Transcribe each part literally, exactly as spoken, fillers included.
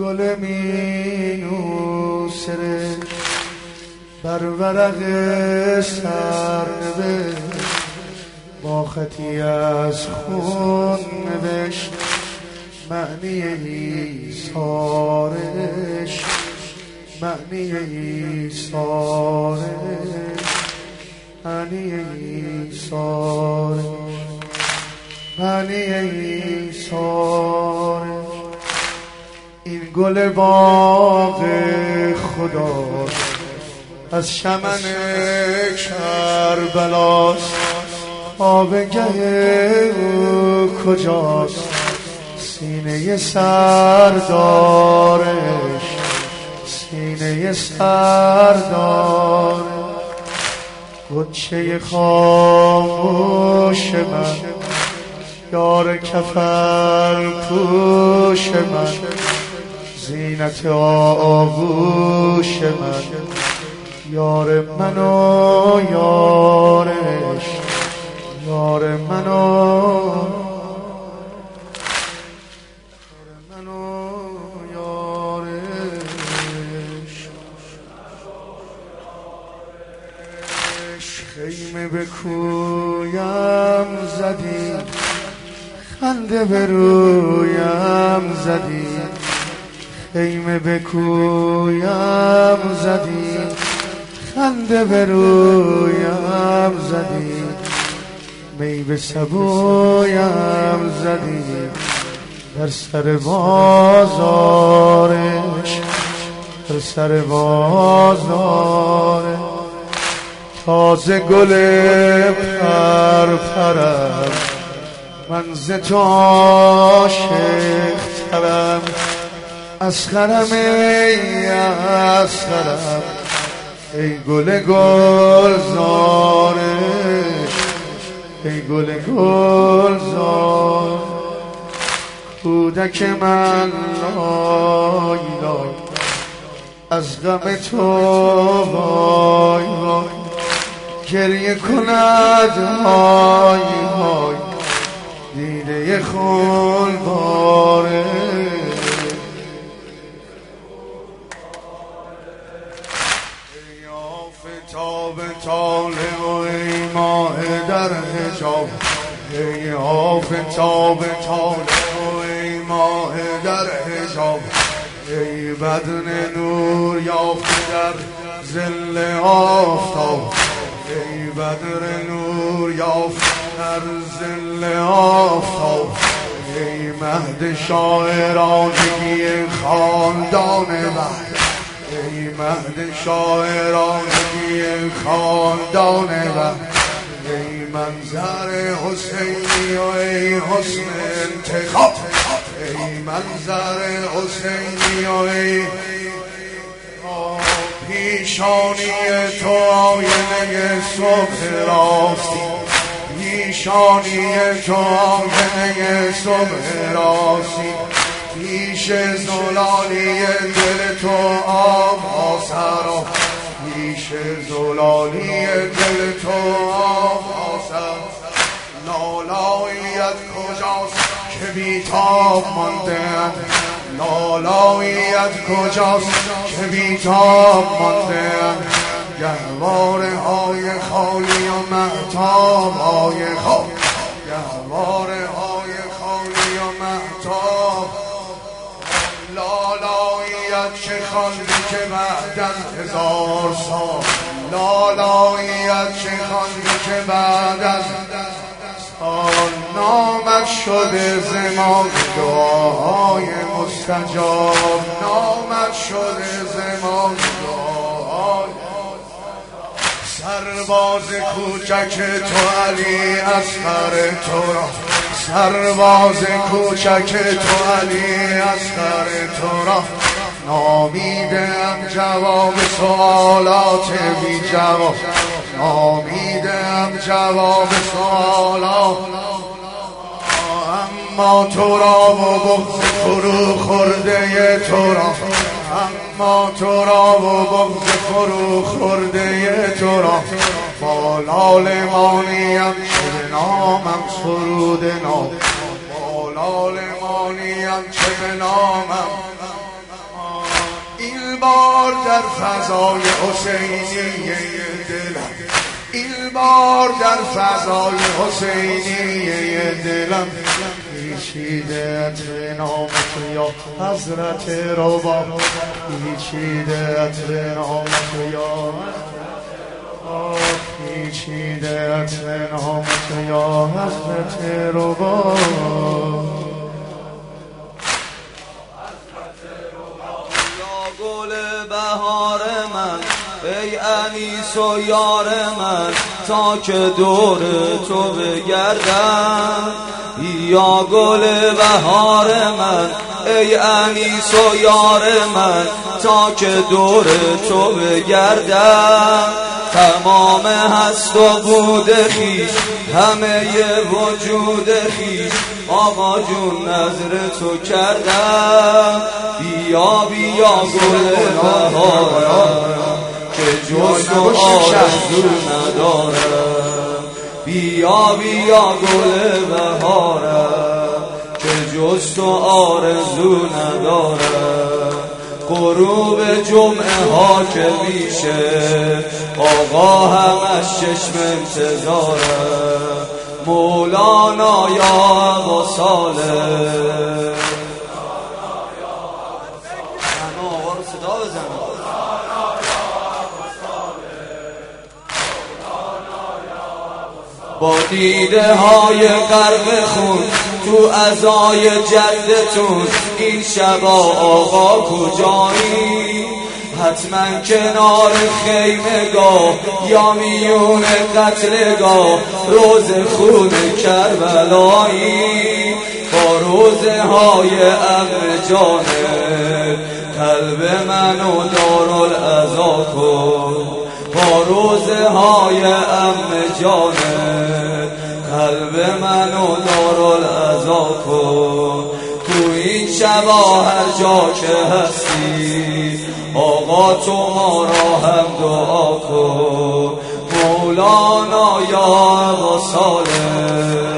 گل مینو سرش بر ورق سرنوشت با خطی از خون نوشت معنی ایثارش معنی ایثارش معنی ایثارش معنی ایثارش این گل باغ خداست از شمن کربلاست آبگه او کجاست سینه سردارش سینه سردارش گچه خاموش من یار کفر پوش من زینت آغوش من یار من و یارش یار من و من و یارش خیمه به کویم زدی خنده به رویم زدی خیمه به کویم زدی خنده به رویم زدی می به سبویم زدی در سر بازارش در سر بازارش تازه گل پرپرم من ز تو عاشق ترم اسخرم ای اسخرم ای گل گلزارش ای گل گلزار کودک من لای لای از غم تو وای وای گریه کند های های دیده خون باره ای آفتاب طالع و ای ماه در حجاب ای آفتاب طالع و ای ماه در حجاب ای بدن نور یافته در ظل آفتاب ای بدر نور یافته در ظل آفتاب ای مهد شاعرانگی خاندان وحدت ای مهد شاعرانگی خاندان وحدت ای منظر حسینی و ای حسن انتخاب ای منظر حسینی و ای پیشانی تو آینه صبح راستی پیشانی تو آینه صبح راستی پیش زلالی دل تو آب سرا پیش زلالی دل تو آب سرا لالاییت کجاست که بیتاب مانده‌اند لالاییت کجاست که بیتاب مانده‌اند گهواره های خالی و مهتاب های خالی گهواره های خالی و مهتاب لالاییت چه خواندی که بعد از هزار سال لالاییت چه خواندی که بعد از سال نامت شده زمان دعاهای مستجاب نامت شده زمان دعاهای سرباز کوچک تو علی اصغر تو را سرباز کوچک تو علی اصغر تو را نامیدم جواب سوالات بی جواب نامیدم جواب سوالات اما تو را و بغض فرو خورده تو را اما تو را و بغض فرو خورده تو را با لال مانیم چه نامم سرود نام با لال مانیم چه نامم در فضای حسینی دلم، این بار در فضای حسینی دلم پیچیده عطر نام تو یا حضرت ربا، پیچیده عطر نام تو یا پیچیده عطر نام تو یا حضرت ربا. گل بهار من ای انیس و یار من، تا که دور تو بگردم. یا گل بهار من ای انیس و یار من، تا که دور تو بگردم. تمام هست و بود خیش، همه وجود خیش، آقا جون نظر تو کردم. بیا بیا گل بهارم که جز تو آرزو ندارم. بیا بیا گل بهارم که جز تو آرزو ندارم. غروب جمعه ها که میشه آقا همش چشم انتظارم. مولانا یا ابا صالح، با دیده های غرق خون تو عزای جدتون، این شبا آقا کجایی؟ حتما کنار خیمگاه یا میون قتلگاه، روز خون کربلایی. با روزه های امر جانب قلب منو دارالعزا کن. با روزه های امر جانب قلب منو دارالعزا کن. تو این شبا هر جا که هستی آقا تو ما را هم دعا کن. مولانا یا ابا صالح،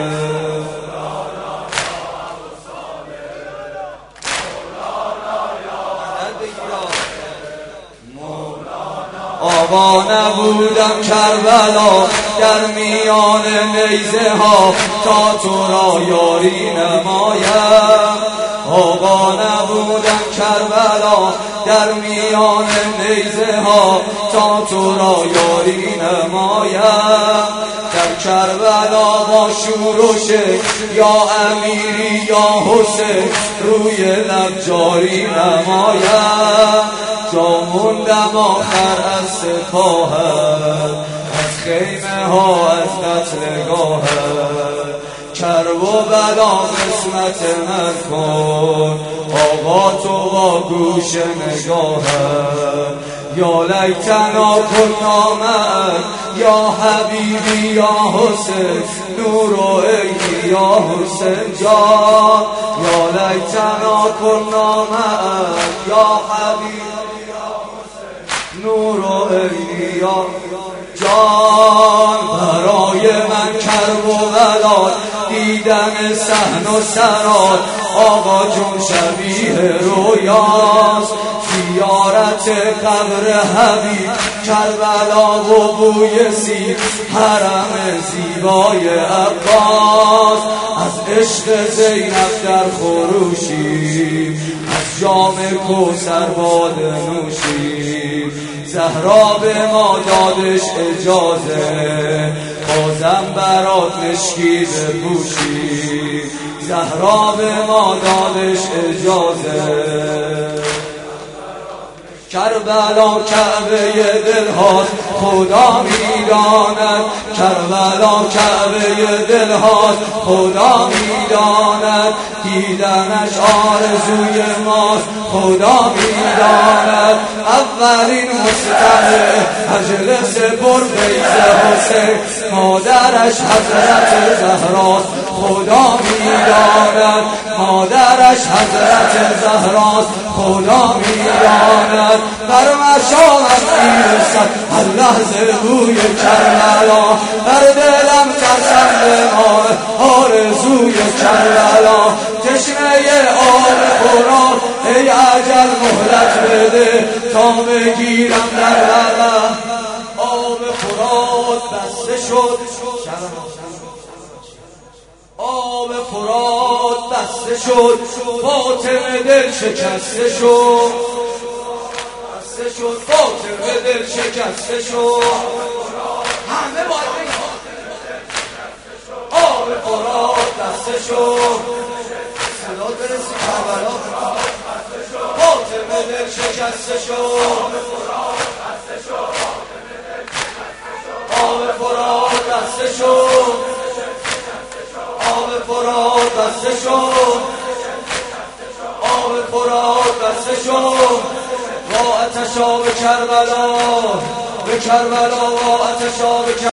آقا نبودم کربلا در میان نیزه ها، تا تو را یاری نمایم. آقا نبودم کربلا در میان نیزه ها، تا تو را یاری نمایم. در کربلا با شور و شک یا امیری یا حسین، روی لب جاری نمایم. جا موندم آخر از سپاهت، از خیمه ها از قتلگاهت. کرب و بلا قسمت من کن آقا تو با گوش نگاهت. یا لیتنا کنا معک یا حبیبی یا حسین، نور و عینی یا حسین جان. یا لیتنا کنا معک یا حبیبی نور و عینی یا جان. برای من کرب و بلا دیدن صحن و سرات، آقا جون شبیه رویاست. زیارت قبر حبیب کربلا و بوی سیب، حرم زیبای عباس. از عشق زینب در خروشی، از جام کوثر باده نوشی. زهرا به ما دادش اجازه، بازم برات مشکی بپوشی. زهرا به ما دادش اجازه. کربلا کعبه دل هاست خدا میداند، کربلا کعبه دل هاست خدا میداند. دیدنش آرزوی ماست خدا میداند. اولین مستمع مجلس پرفیض حسین، مادرش حضرت زهراست خدا میداند. مادرش حضرت زهراست خدا میداند. بر مشامت میرسد هر لحظه بوی کربلا، بر دلم ترسنده ماه آرزوی کربلا. تشنه آب قرآن ای اجل مهلت بده تا بگیرم در بغل. آب فرات بسته شد، آب فرات بسته شد، فاطمه دل شکسته شد، بسته شد فاطمه دل شکسته شد. همه باید آب فرات بسته شد، صدا برسی کربلا. فاطمه دل شکسته شد، آب فرات بسته شد، آب فرات بسته شد، آب فرات بسته شد. با آتش آب کربلا، به کربلا با آتش آب کربلا.